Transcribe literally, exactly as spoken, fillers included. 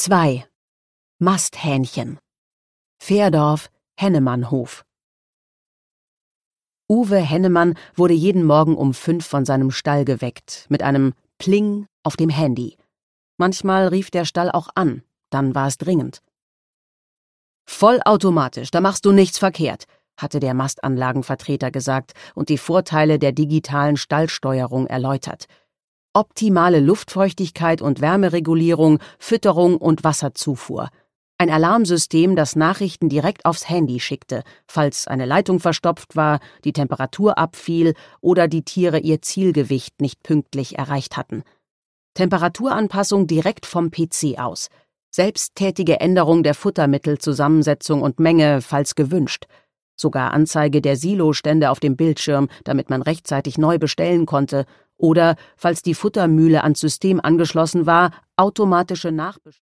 zwei. Masthähnchen. Fährdorf, Hennemannhof. Uwe Hennemann wurde jeden Morgen um fünf von seinem Stall geweckt, mit einem Pling auf dem Handy. Manchmal rief der Stall auch an, dann war es dringend. »Vollautomatisch, da machst du nichts verkehrt«, hatte der Mastanlagenvertreter gesagt und die Vorteile der digitalen Stallsteuerung erläutert. Optimale Luftfeuchtigkeit und Wärmeregulierung, Fütterung und Wasserzufuhr. Ein Alarmsystem, das Nachrichten direkt aufs Handy schickte, falls eine Leitung verstopft war, die Temperatur abfiel oder die Tiere ihr Zielgewicht nicht pünktlich erreicht hatten. Temperaturanpassung direkt vom P C aus. Selbsttätige Änderung der Futtermittelzusammensetzung und Menge, falls gewünscht. Sogar Anzeige der Silostände auf dem Bildschirm, damit man rechtzeitig neu bestellen konnte. Oder, falls die Futtermühle ans System angeschlossen war, automatische Nachbestellung.